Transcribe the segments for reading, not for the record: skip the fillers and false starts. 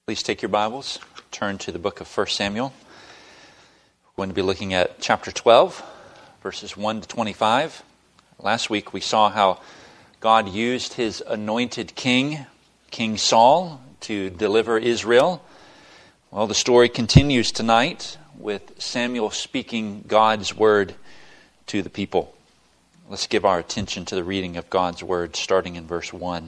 Please take your Bibles, turn to the book of 1 Samuel. We're going to be looking at chapter 12, verses 1 to 25. Last week we saw how God used his anointed king, King Saul, to deliver Israel. Well, the story continues tonight with Samuel speaking God's word to the people. Let's give our attention to the reading of God's word, starting in verse 1.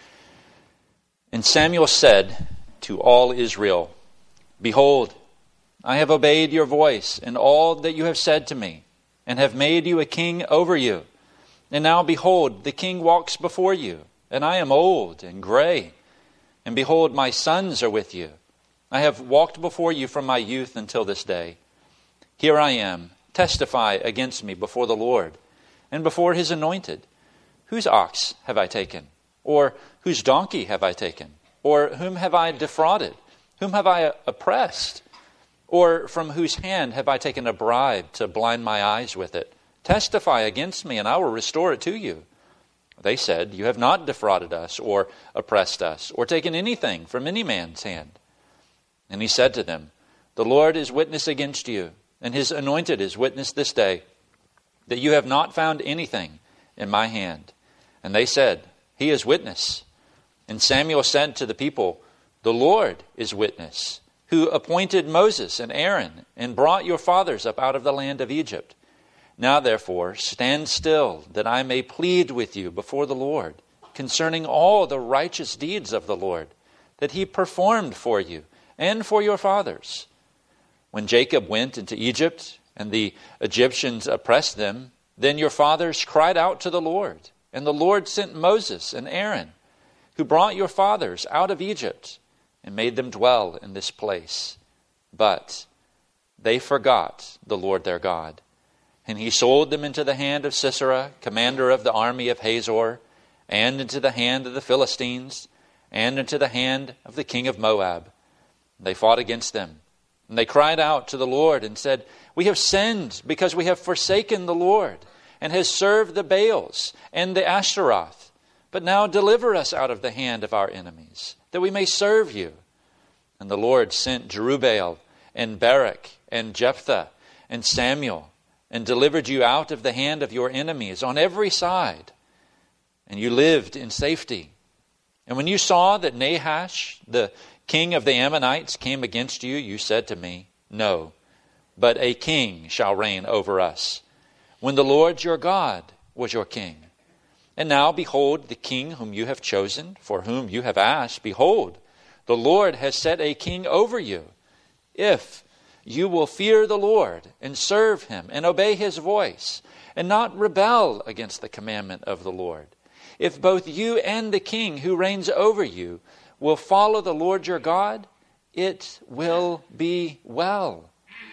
And Samuel said to all Israel, "Behold, I have obeyed your voice and all that you have said to me, and have made you a king over you. And now, behold, the king walks before you, and I am old and gray. And behold, my sons are with you. I have walked before you from my youth until this day. Here I am, testify against me before the Lord, and before his anointed. Whose ox have I taken? Or whose donkey have I taken? Or whom have I defrauded? Whom have I oppressed? Or from whose hand have I taken a bribe to blind my eyes with it? Testify against me, and I will restore it to you." They said, "You have not defrauded us, or oppressed us, or taken anything from any man's hand." And he said to them, "The Lord is witness against you, and his anointed is witness this day, that you have not found anything in my hand." And they said, "He is witness." And Samuel said to the people, "The Lord is witness, who appointed Moses and Aaron, and brought your fathers up out of the land of Egypt. Now therefore stand still, that I may plead with you before the Lord, concerning all the righteous deeds of the Lord, that he performed for you and for your fathers. When Jacob went into Egypt, and the Egyptians oppressed them, then your fathers cried out to the Lord, and the Lord sent Moses and Aaron, who brought your fathers out of Egypt, and made them dwell in this place. But they forgot the Lord their God. And he sold them into the hand of Sisera, commander of the army of Hazor, and into the hand of the Philistines, and into the hand of the king of Moab. They fought against them. And they cried out to the Lord and said, "We have sinned because we have forsaken the Lord, and have served the Baals and the Ashtaroth. But now deliver us out of the hand of our enemies, that we may serve you." And the Lord sent Jerubbaal and Barak and Jephthah and Samuel, and delivered you out of the hand of your enemies on every side. And you lived in safety. And when you saw that Nahash, the king of the Ammonites, came against you, you said to me, "No, but a king shall reign over us," when the Lord your God was your king. And now, behold, the king whom you have chosen, for whom you have asked, behold, the Lord has set a king over you. If you will fear the Lord, and serve him, and obey his voice, and not rebel against the commandment of the Lord, if both you and the king who reigns over you will follow the Lord your God, it will be well.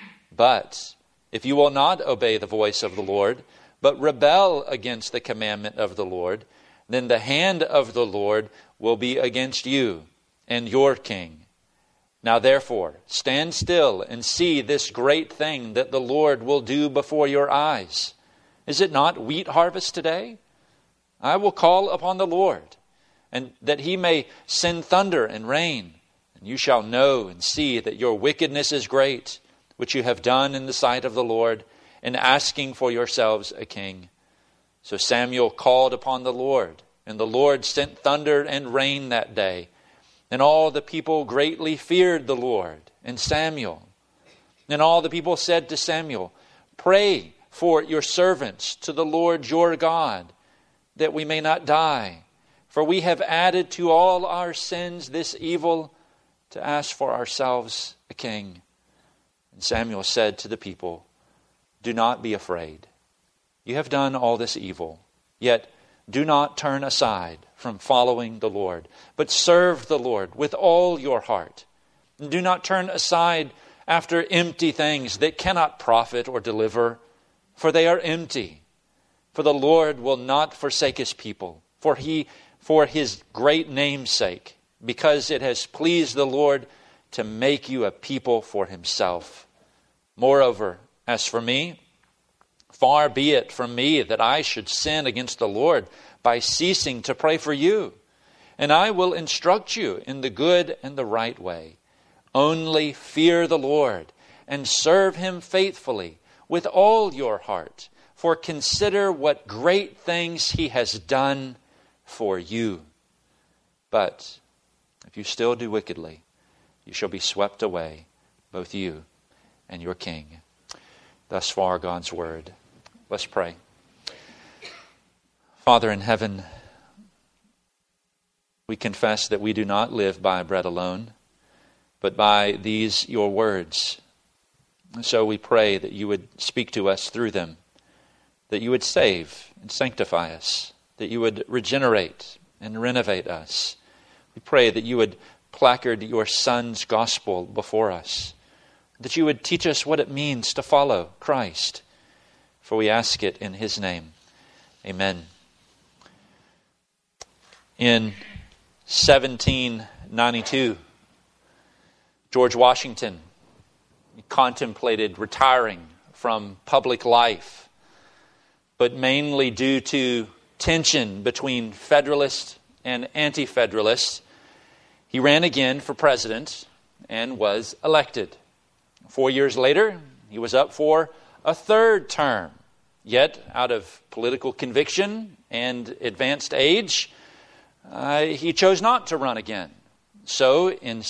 But if you will not obey the voice of the Lord, but rebel against the commandment of the Lord, then the hand of the Lord will be against you and your king. Now therefore, stand still and see this great thing that the Lord will do before your eyes. Is it not wheat harvest today? I will call upon the Lord, and that he may send thunder and rain, and you shall know and see that your wickedness is great, which you have done in the sight of the Lord, in asking for yourselves a king." So Samuel called upon the Lord, and the Lord sent thunder and rain that day. And all the people greatly feared the Lord and Samuel. And all the people said to Samuel, "Pray for your servants to the Lord your God, that we may not die. For we have added to all our sins this evil, to ask for ourselves a king." And Samuel said to the people, "Do not be afraid. You have done all this evil, yet do not turn aside from following the Lord, but serve the Lord with all your heart. And do not turn aside after empty things that cannot profit or deliver, for they are empty. For the Lord will not forsake his people, for his great name's sake, because it has pleased the Lord to make you a people for himself. Moreover, as for me, far be it from me that I should sin against the Lord by ceasing to pray for you. and I will instruct you in the good and the right way. Only fear the Lord and serve him faithfully with all your heart, for consider what great things he has done for you. But if you still do wickedly, you shall be swept away, both you and your king." Thus far, God's word. Let's pray. Father in heaven, we confess that we do not live by bread alone, but by these your words. So we pray that you would speak to us through them, that you would save and sanctify us, that you would regenerate and renovate us. We pray that you would placard your Son's gospel before us, that you would teach us what it means to follow Christ. For we ask it in his name. Amen. In 1792, George Washington contemplated retiring from public life, but mainly due to tension between Federalists and Anti-Federalists, he ran again for president and was elected. 4 years later, he was up for a third term. Yet, out of political conviction and advanced age, he chose not to run again. So, in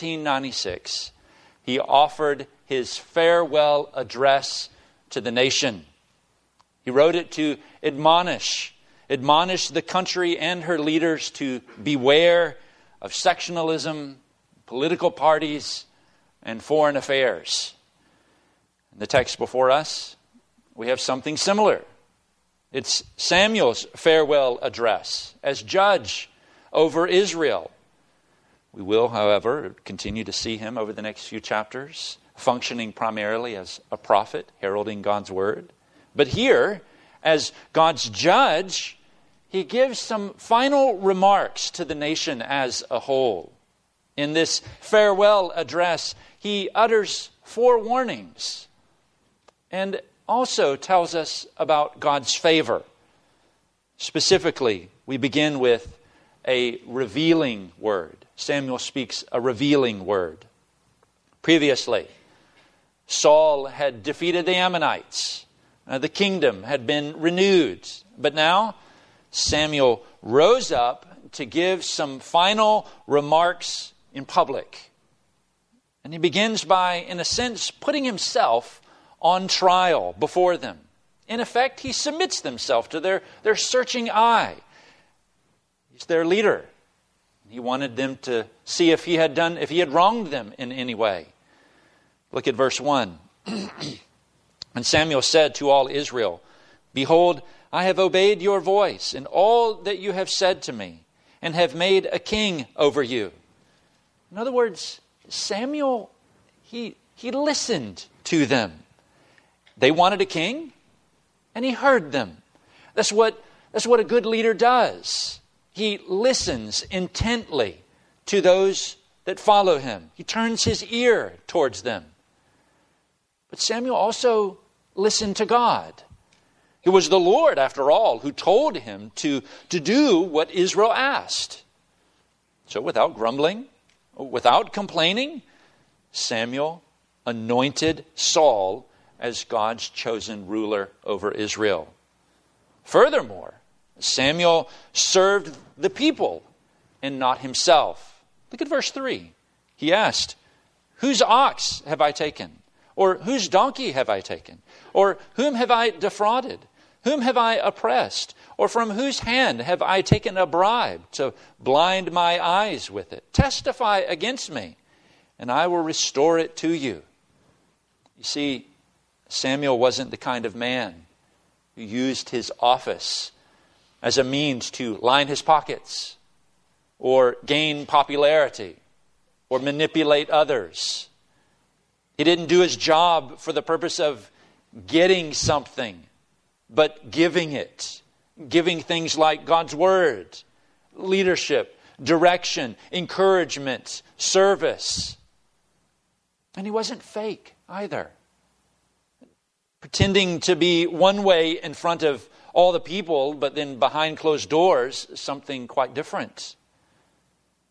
1796, he offered his farewell address to the nation. He wrote it to admonish the country and her leaders to beware of sectionalism, political parties, and foreign affairs. In the text before us, we have something similar. It's Samuel's farewell address as judge over Israel. We will, however, continue to see him over the next few chapters, functioning primarily as a prophet, heralding God's word. But here, as God's judge, he gives some final remarks to the nation as a whole. In this farewell address, he utters 4 warnings and also tells us about God's favor. Specifically, we begin with a revealing word. Samuel speaks a revealing word. Previously, Saul had defeated the Ammonites. The kingdom had been renewed. But now, Samuel rose up to give some final remarks in public. And he begins by, in a sense, putting himself on trial before them. In effect, he submits himself to their searching eye. He's their leader. He wanted them to see if he had wronged them in any way. Look at verse 1. And Samuel said to all Israel, "Behold, I have obeyed your voice in all that you have said to me, and have made a king over you." In other words, Samuel, he listened to them. They wanted a king, and he heard them. That's what a good leader does. He listens intently to those that follow him. He turns his ear towards them. But Samuel also listened to God. It was the Lord, after all, who told him to do what Israel asked. So without grumbling, without complaining, Samuel anointed Saul as God's chosen ruler over Israel. Furthermore, Samuel served the people and not himself. Look at verse 3. He asked, "Whose ox have I taken? Or whose donkey have I taken? Or whom have I defrauded? Whom have I oppressed? Or from whose hand have I taken a bribe to blind my eyes with it? Testify against me, and I will restore it to you." You see, Samuel wasn't the kind of man who used his office as a means to line his pockets or gain popularity or manipulate others. He didn't do his job for the purpose of getting something, but giving it. Giving things like God's word, leadership, direction, encouragement, service. And he wasn't fake either. Pretending to be one way in front of all the people, but then behind closed doors, something quite different.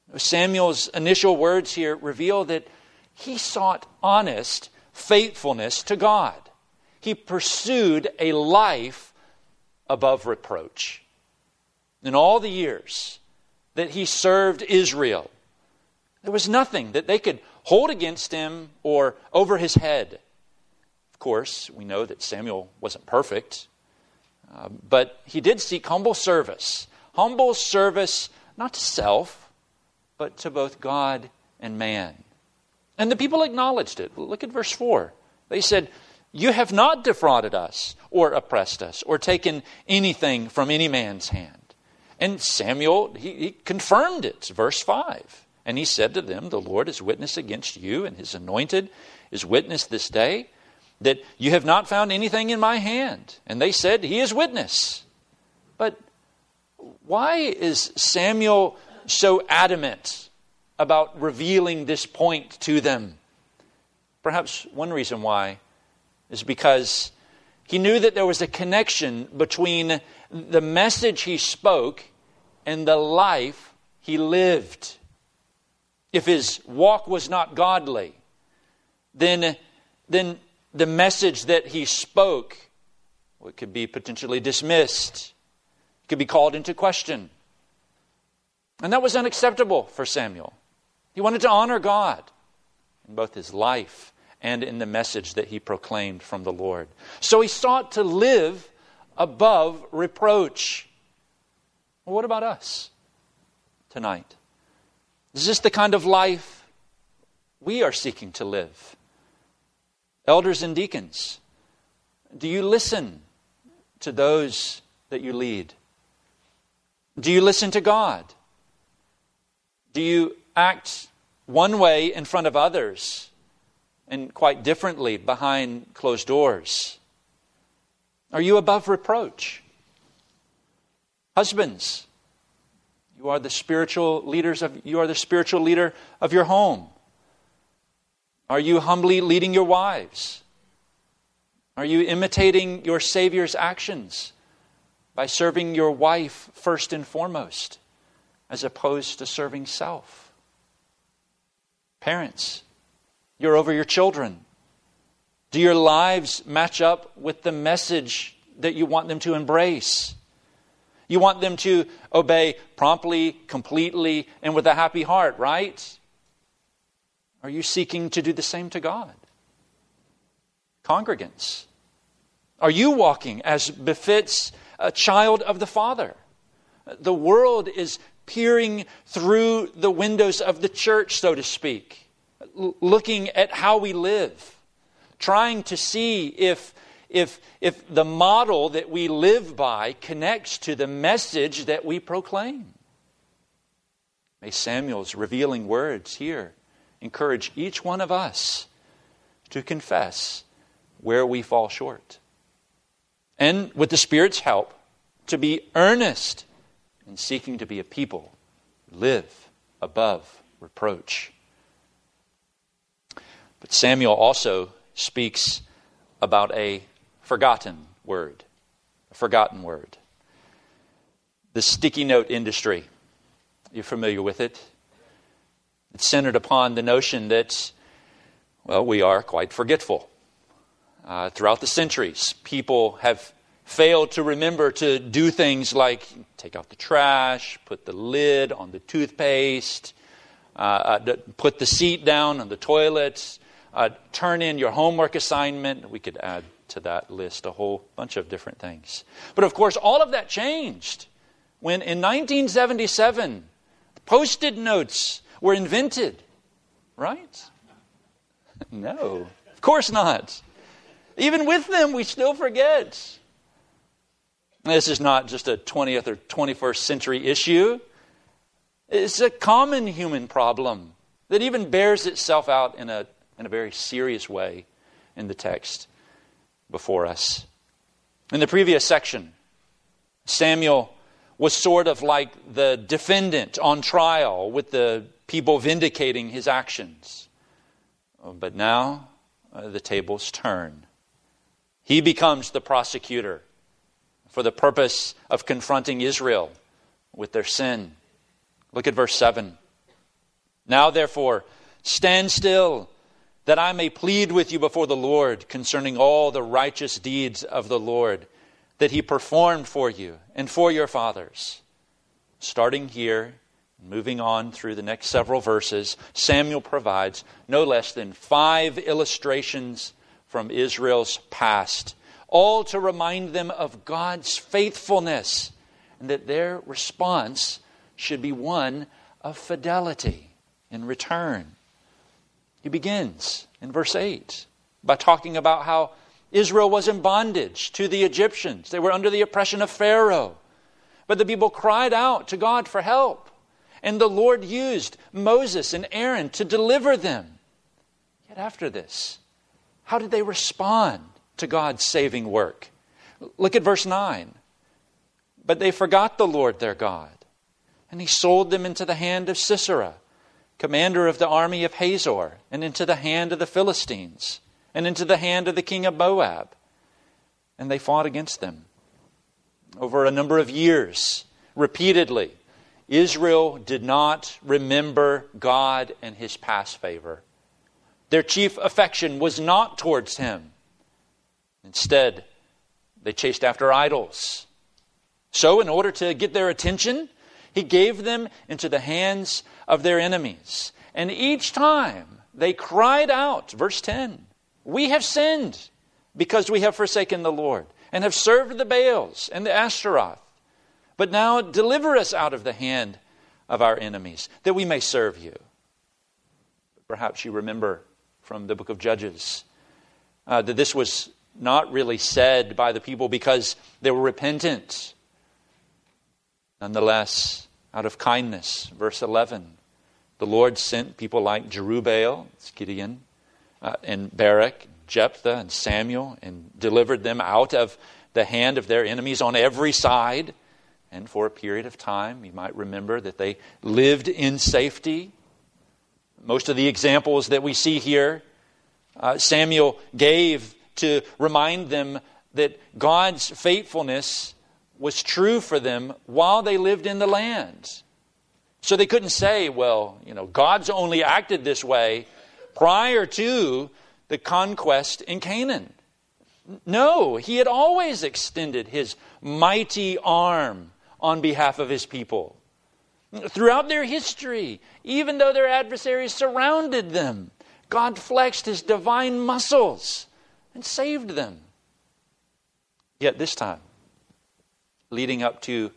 Samuel's initial words here reveal that he sought honest faithfulness to God. He pursued a life above reproach. In all the years that he served Israel, there was nothing that they could hold against him or over his head. Of course, we know that Samuel wasn't perfect, but he did seek humble service. Humble service not to self, but to both God and man. And the people acknowledged it. Look at verse 4. They said, "You have not defrauded us or oppressed us or taken anything from any man's hand." And Samuel, he confirmed it. Verse 5. And he said to them, "The Lord is witness against you, and his anointed is witness this day, that you have not found anything in my hand." And they said, "He is witness." But why is Samuel so adamant about revealing this point to them? Perhaps one reason why is because he knew that there was a connection between the message he spoke and the life he lived. If his walk was not godly, then the message that he spoke, well, it could be potentially dismissed. It could be called into question. And that was unacceptable for Samuel. He wanted to honor God in both his life and in the message that he proclaimed from the Lord. So he sought to live above reproach. Well, what about us tonight? Is this the kind of life we are seeking to live? Elders and deacons, do you listen to those that you lead? Do you listen to God? Do you act one way in front of others and quite differently behind closed doors? Are you above reproach? Husbands, you are the spiritual leader of your home. Are you humbly leading your wives? Are you imitating your Savior's actions by serving your wife first and foremost, as opposed to serving self? Parents, you're over your children. Do your lives match up with the message that you want them to embrace? You want them to obey promptly, completely, and with a happy heart, right? Are you seeking to do the same to God? Congregants, are you walking as befits a child of the Father? The world is peering through the windows of the church, so to speak, looking at how we live, trying to see if the model that we live by connects to the message that we proclaim. May Samuel's revealing words here encourage each one of us to confess where we fall short. And with the Spirit's help, to be earnest in seeking to be a people who live above reproach. But Samuel also speaks about a forgotten word. A forgotten word. The sticky note industry. You're familiar with it. It's centered upon the notion that, well, we are quite forgetful. Throughout the centuries, people have failed to remember to do things like take out the trash, put the lid on the toothpaste, put the seat down on the toilet, turn in your homework assignment. We could add to that list a whole bunch of different things. But of course, all of that changed when in 1977, Post-it notes were invented. Right? No, of course not. Even with them, we still forget. This is not just a 20th or 21st century issue. It's a common human problem that even bears itself out in a very serious way in the text before us. In the previous section, Samuel was sort of like the defendant on trial with the people vindicating his actions. But now the tables turn. He becomes the prosecutor for the purpose of confronting Israel with their sin. Look at verse 7. Now therefore, stand still, that I may plead with you before the Lord concerning all the righteous deeds of the Lord that he performed for you and for your fathers. Starting here, moving on through the next several verses, Samuel provides no less than 5 illustrations from Israel's past, all to remind them of God's faithfulness and that their response should be one of fidelity in return. He begins in verse 8 by talking about how Israel was in bondage to the Egyptians. They were under the oppression of Pharaoh. But the people cried out to God for help. And the Lord used Moses and Aaron to deliver them. Yet after this, how did they respond to God's saving work? Look at verse 9. But they forgot the Lord their God, and he sold them into the hand of Sisera, commander of the army of Hazor, and into the hand of the Philistines, and into the hand of the king of Moab. And they fought against them. Over a number of years, repeatedly, Israel did not remember God and his past favor. Their chief affection was not towards him. Instead, they chased after idols. So, in order to get their attention, he gave them into the hands of their enemies. And each time they cried out, verse 10, "We have sinned because we have forsaken the Lord and have served the Baals and the Ashtaroth. But now deliver us out of the hand of our enemies, that we may serve you." Perhaps you remember from the book of Judges that this was not really said by the people because they were repentant. Nonetheless, out of kindness, verse 11, the Lord sent people like Jerubbaal, it's Gideon, and Barak, Jephthah, and Samuel, and delivered them out of the hand of their enemies on every side. And for a period of time, you might remember that they lived in safety. Most of the examples that we see here, Samuel gave to remind them that God's faithfulness was true for them while they lived in the land. So they couldn't say, well, God's only acted this way prior to the conquest in Canaan. No, he had always extended his mighty arm on behalf of his people. Throughout their history, even though their adversaries surrounded them, God flexed his divine muscles and saved them. Yet this time, leading up to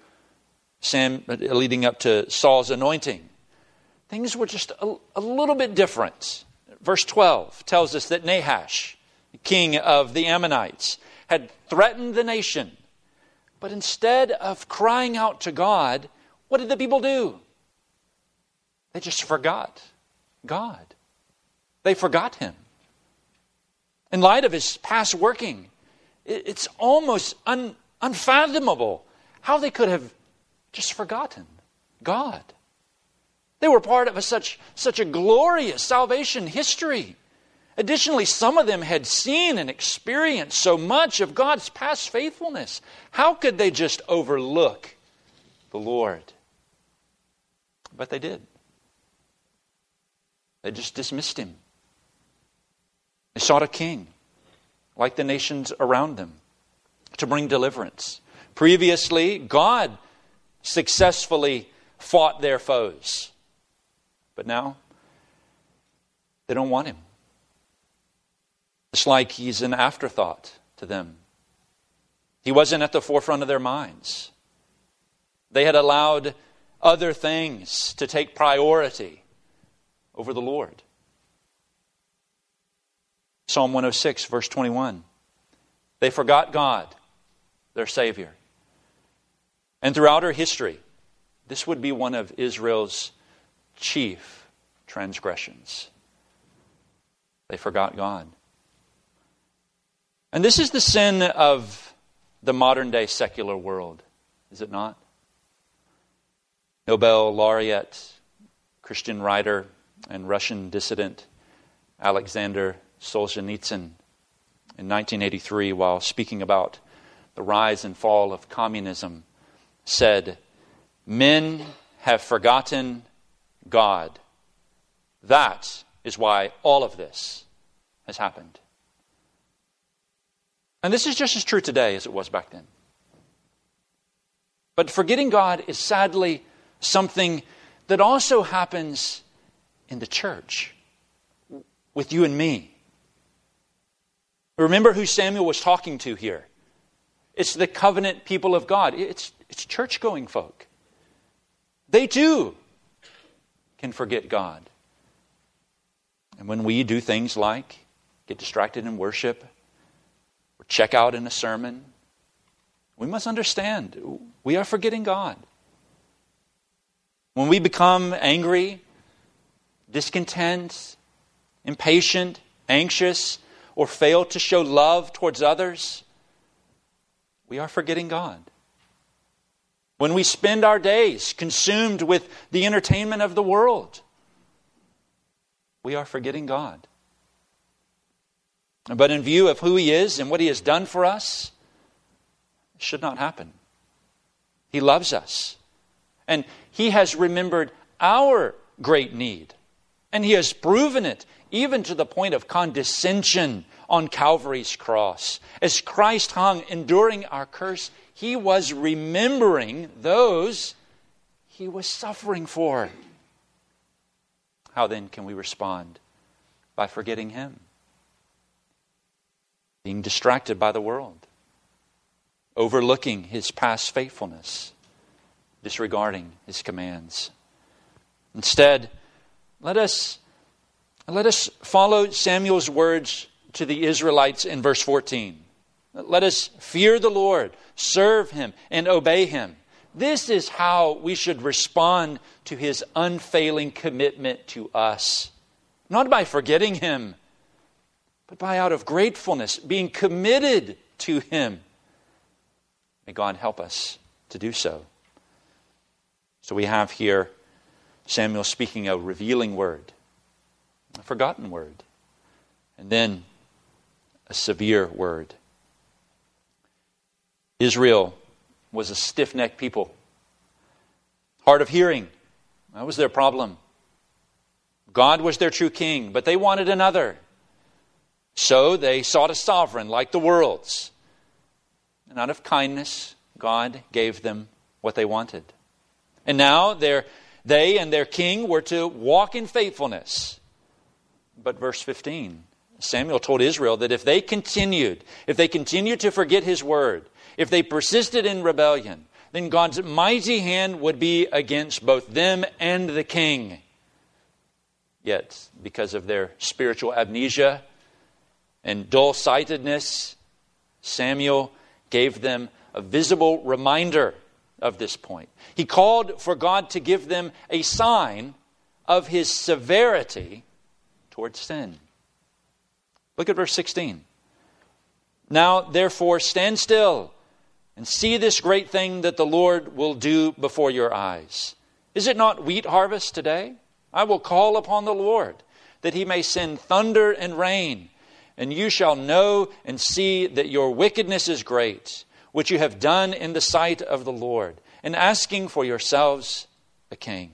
Saul's anointing, things were just a little bit different. Verse 12 tells us that Nahash, king of the Ammonites, had threatened the nation. But instead of crying out to God, what did the people do? They just forgot God. They forgot him. In light of his past working, it's almost unfathomable how they could have just forgotten God. They were part of such a glorious salvation history. Additionally, some of them had seen and experienced so much of God's past faithfulness. How could they just overlook the Lord? But they did. They just dismissed him. They sought a king, like the nations around them, to bring deliverance. Previously, God successfully fought their foes. But now, they don't want him. It's like he's an afterthought to them. He wasn't at the forefront of their minds. They had allowed other things to take priority over the Lord. Psalm 106, verse 21. They forgot God, their Savior. And throughout our history, this would be one of Israel's chief transgressions. They forgot God. And this is the sin of the modern day secular world, is it not? Nobel laureate, Christian writer, and Russian dissident Alexander Solzhenitsyn in 1983, while speaking about the rise and fall of communism, said, "Men have forgotten God That is why all of this has happened. And this is just as true today as it was back then. But forgetting God is sadly something that also happens in the church with you and me. Remember who Samuel was talking to here. It's the covenant people of God. It's church-going folk. They too can forget God. And when we do things like get distracted in worship or check out in a sermon, we must understand we are forgetting God. When we become angry, discontent, impatient, anxious, or fail to show love towards others, we are forgetting God. When we spend our days consumed with the entertainment of the world, we are forgetting God. But in view of who He is and what He has done for us, it should not happen. He loves us. And He has remembered our great need. And He has proven it even to the point of condescension on Calvary's cross. As Christ hung, enduring our curse, He was remembering those He was suffering for. How then can we respond? By forgetting Him. Being distracted by the world. Overlooking His past faithfulness. Disregarding His commands. Instead, let us follow Samuel's words to the Israelites in verse 14. Let us fear the Lord, serve Him, and obey Him. This is how we should respond to His unfailing commitment to us. Not by forgetting Him, but by out of gratefulness, being committed to Him. May God help us to do so. So we have here Samuel speaking a revealing word, a forgotten word, and then a severe word. Israel was a stiff-necked people. Hard of hearing. That was their problem. God was their true king, but they wanted another. So they sought a sovereign like the world's. And out of kindness, God gave them what they wanted. And now they and their king were to walk in faithfulness. But verse 15, Samuel told Israel that if they continued to forget His word, if they persisted in rebellion, then God's mighty hand would be against both them and the king. Yet, because of their spiritual amnesia and dull-sightedness, Samuel gave them a visible reminder of this point. He called for God to give them a sign of His severity towards sin. Look at verse 16. Now, therefore, stand still and see this great thing that the Lord will do before your eyes. Is it not wheat harvest today? I will call upon the Lord, that He may send thunder and rain, and you shall know and see that your wickedness is great, which you have done in the sight of the Lord, and asking for yourselves a king.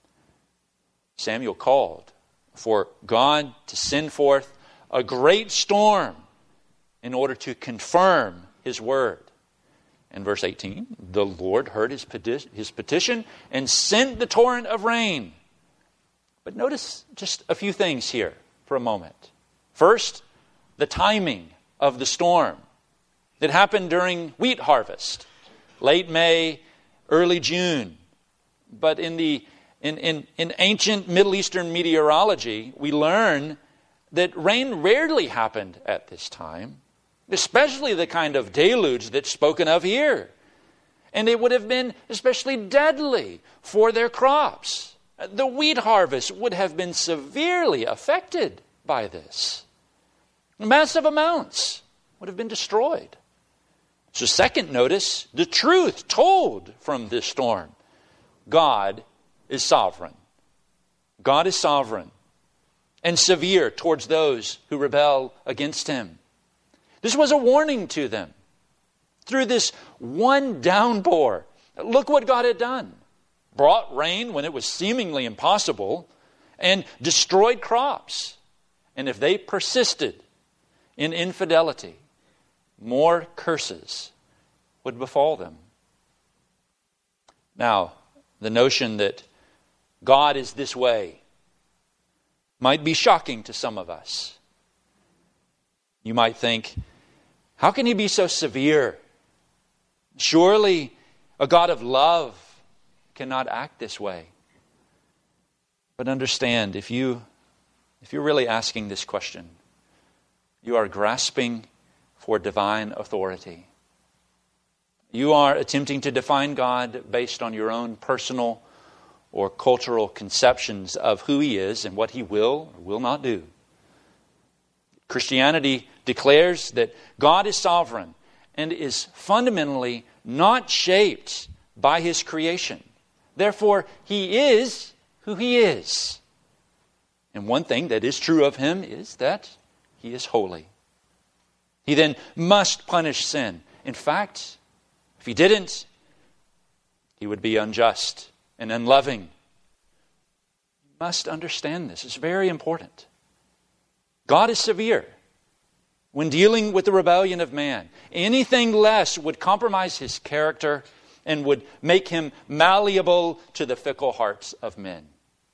Samuel called for God to send forth a great storm in order to confirm His word. In verse 18, the Lord heard his petition and sent the torrent of rain. But notice just a few things here for a moment. First, the timing of the storm. It happened during wheat harvest, late May, early June. But in ancient Middle Eastern meteorology, we learn that rain rarely happened at this time, especially the kind of deluge that's spoken of here. And it would have been especially deadly for their crops. The wheat harvest would have been severely affected by this. Massive amounts would have been destroyed. So second, notice the truth told from this storm. God is sovereign. God is sovereign and severe towards those who rebel against Him. This was a warning to them. Through this one downpour, look what God had done. Brought rain when it was seemingly impossible, and destroyed crops. And if they persisted in infidelity, more curses would befall them. Now, the notion that God is this way might be shocking to some of us. You might think, how can he be so severe? Surely a God of love cannot act this way. But understand, if you're really asking this question, you are grasping for divine authority. You are attempting to define God based on your own personal or cultural conceptions of who he is and what he will or will not do. Christianity declares that God is sovereign and is fundamentally not shaped by his creation. Therefore, he is who he is. And one thing that is true of him is that he is holy. He then must punish sin. In fact, if he didn't, he would be unjust and unloving. You must understand this. It's very important. God is severe when dealing with the rebellion of man. Anything less would compromise his character and would make him malleable to the fickle hearts of men.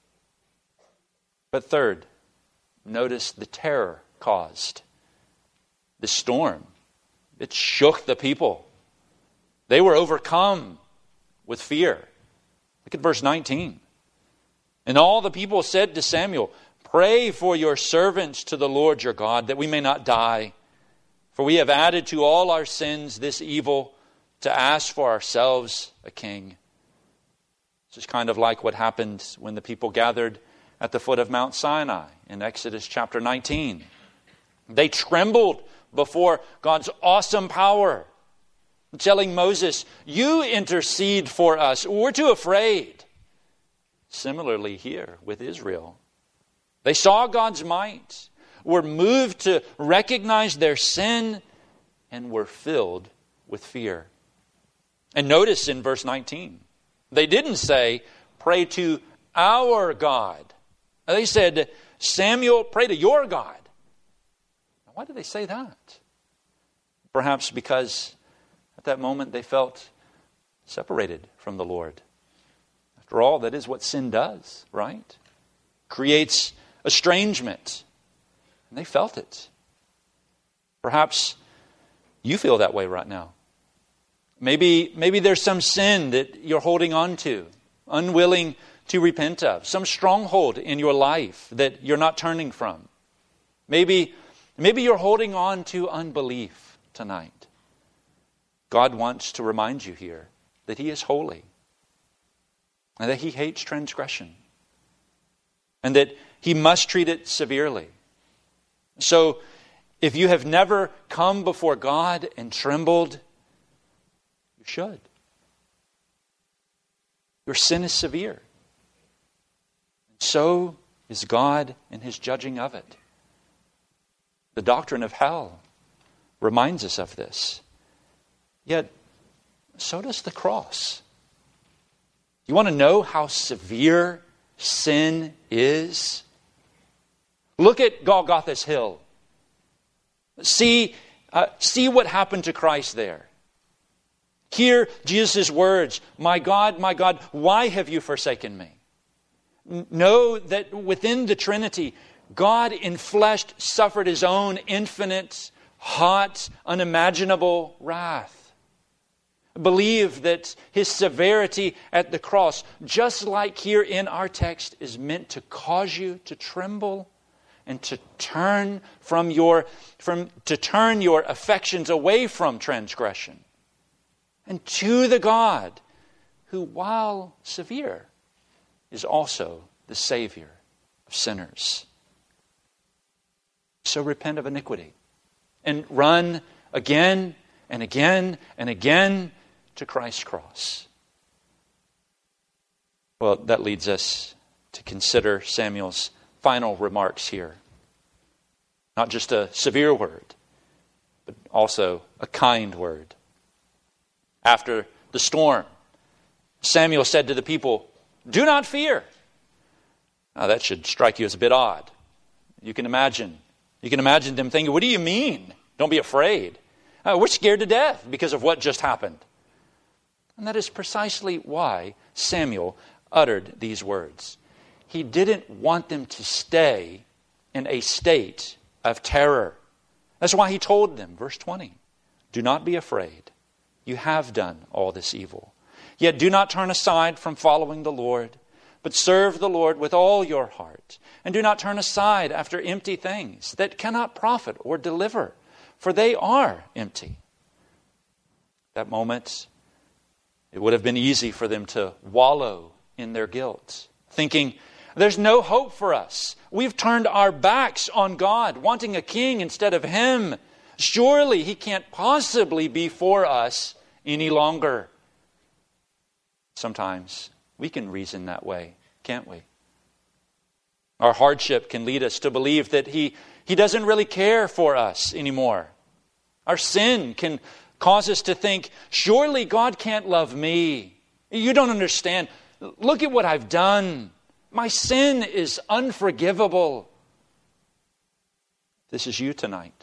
But third, notice the terror caused. The storm, it shook the people. They were overcome with fear. Look at verse 19. And all the people said to Samuel, "Pray for your servants to the Lord your God, that we may not die. For we have added to all our sins this evil, to ask for ourselves a king." This is kind of like what happened when the people gathered at the foot of Mount Sinai in Exodus chapter 19. They trembled before God's awesome power, telling Moses, "You intercede for us. We're too afraid." Similarly here with Israel. They saw God's might, were moved to recognize their sin, and were filled with fear. And notice in verse 19, they didn't say, "Pray to our God." They said, "Samuel, pray to your God." Now, why did they say that? Perhaps because at that moment they felt separated from the Lord. After all, that is what sin does, right? Creates estrangement. And they felt it. Perhaps you feel that way right now. Maybe there's some sin that you're holding on to, unwilling to repent of. Some stronghold in your life that you're not turning from. Maybe you're holding on to unbelief tonight. God wants to remind you here that he is holy. And that he hates transgression. And that he must treat it severely. So, if you have never come before God and trembled, you should. Your sin is severe. And so is God in his judging of it. The doctrine of hell reminds us of this. Yet, so does the cross. You want to know how severe sin is? Look at Golgotha's hill. See what happened to Christ there. Hear Jesus' words, my God, why have you forsaken me?" Know that within the Trinity, God in flesh suffered his own infinite, hot, unimaginable wrath. Believe that his severity at the cross, just like here in our text, is meant to cause you to tremble and to turn your affections away from transgression and to the God who, while severe, is also the Savior of sinners. So repent of iniquity and run again and again and again to Christ's cross. Well, that leads us to consider Samuel's final remarks here. Not just a severe word, but also a kind word. After the storm, Samuel said to the people, "Do not fear." Now, that should strike you as a bit odd. You can imagine them thinking, what do you mean? Don't be afraid. We're scared to death because of what just happened. And that is precisely why Samuel uttered these words. He didn't want them to stay in a state of terror. That's why he told them, verse 20, do not be afraid. You have done all this evil. Yet do not turn aside from following the Lord, but serve the Lord with all your heart. And do not turn aside after empty things that cannot profit or deliver, for they are empty. At that moment, it would have been easy for them to wallow in their guilt, thinking, there's no hope for us. We've turned our backs on God, wanting a king instead of Him. Surely He can't possibly be for us any longer. Sometimes we can reason that way, can't we? Our hardship can lead us to believe that He doesn't really care for us anymore. Our sin can cause us to think, surely God can't love me. You don't understand. Look at what I've done. My sin is unforgivable. This is you tonight.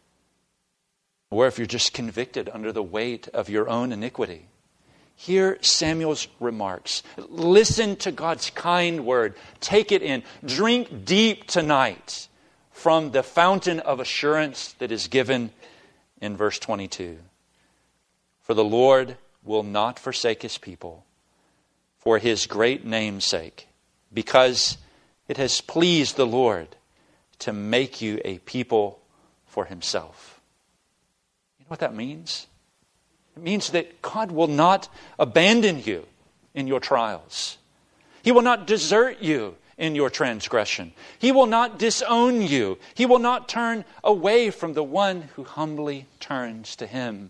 Or if you're just convicted under the weight of your own iniquity, hear Samuel's remarks. Listen to God's kind word. Take it in. Drink deep tonight from the fountain of assurance that is given in verse 22. For the Lord will not forsake His people for His great name's sake, because it has pleased the Lord to make you a people for Himself. You know what that means? It means that God will not abandon you in your trials. He will not desert you in your transgression. He will not disown you. He will not turn away from the one who humbly turns to Him.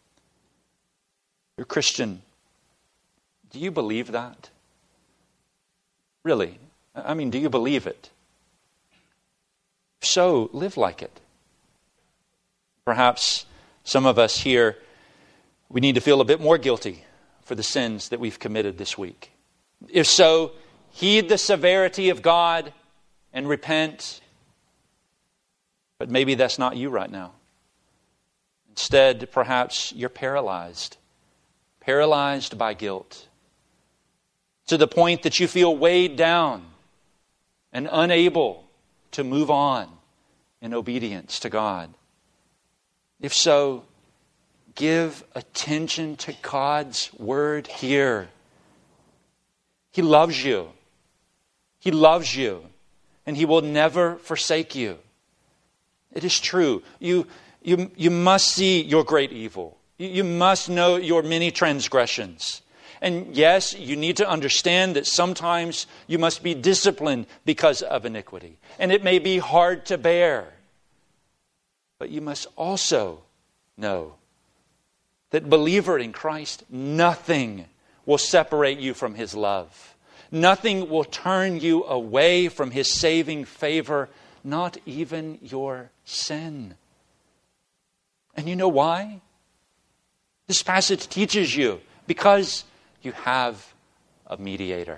You're Christian. Do you believe that? Really? I mean, do you believe it? If so, live like it. Perhaps some of us here, we need to feel a bit more guilty for the sins that we've committed this week. If so, heed the severity of God and repent. But maybe that's not you right now. Instead, perhaps you're paralyzed by guilt, to the point that you feel weighed down and unable to move on in obedience to God. If so, give attention to God's word here. He loves you. He loves you. And He will never forsake you. It is true. You must see your great evil. You must know your many transgressions. And yes, you need to understand that sometimes you must be disciplined because of iniquity. And it may be hard to bear. But you must also know that, believer in Christ, nothing will separate you from His love. Nothing will turn you away from His saving favor, not even your sin. And you know why? This passage teaches you because you have a mediator.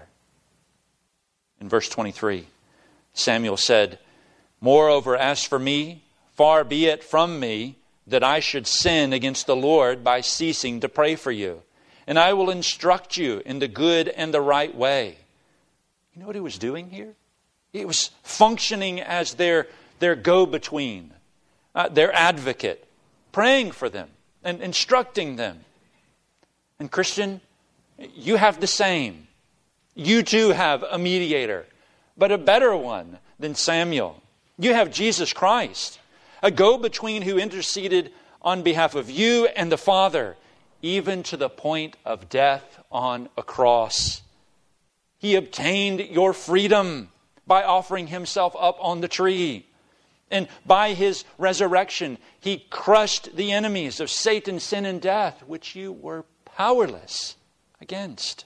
In verse 23, Samuel said, moreover, as for me, far be it from me that I should sin against the Lord by ceasing to pray for you. And I will instruct you in the good and the right way. You know what he was doing here? He was functioning as their go-between, their advocate, praying for them and instructing them. And Christian, you have the same. You too have a mediator, but a better one than Samuel. You have Jesus Christ, a go-between who interceded on behalf of you and the Father, even to the point of death on a cross. He obtained your freedom by offering Himself up on the tree. And by His resurrection, He crushed the enemies of Satan, sin, and death, which you were powerless against.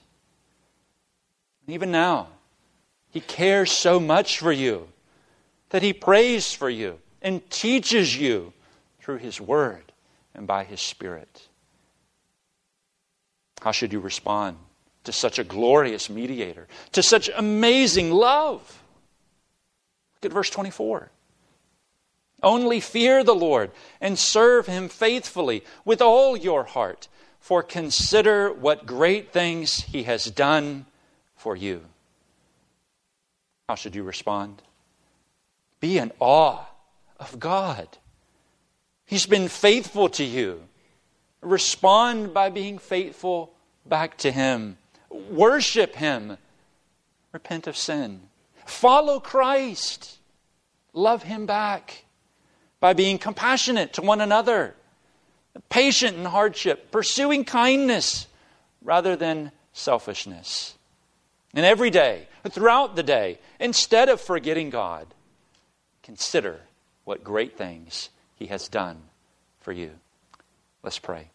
And even now, He cares so much for you that He prays for you and teaches you through His Word and by His Spirit. How should you respond to such a glorious mediator, to such amazing love. Look at verse 24. Only fear the Lord and serve Him faithfully with all your heart, for consider what great things He has done for you. How should you respond? Be in awe of God. He's been faithful to you. Respond by being faithful back to Him. Worship Him. Repent of sin. Follow Christ. Love Him back by being compassionate to one another, patient in hardship, pursuing kindness rather than selfishness. And every day, throughout the day, instead of forgetting God, consider what great things He has done for you. Let's pray.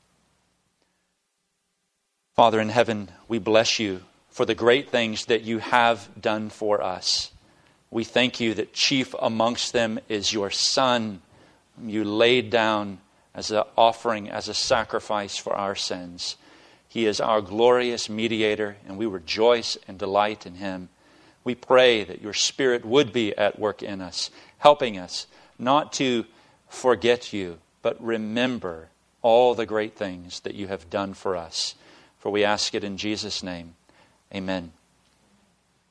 Father in heaven, we bless You for the great things that You have done for us. We thank You that chief amongst them is Your Son, whom You laid down as an offering, as a sacrifice for our sins. He is our glorious mediator, and we rejoice and delight in Him. We pray that Your Spirit would be at work in us, helping us not to forget You, but remember all the great things that You have done for us. For we ask it in Jesus' name. Amen.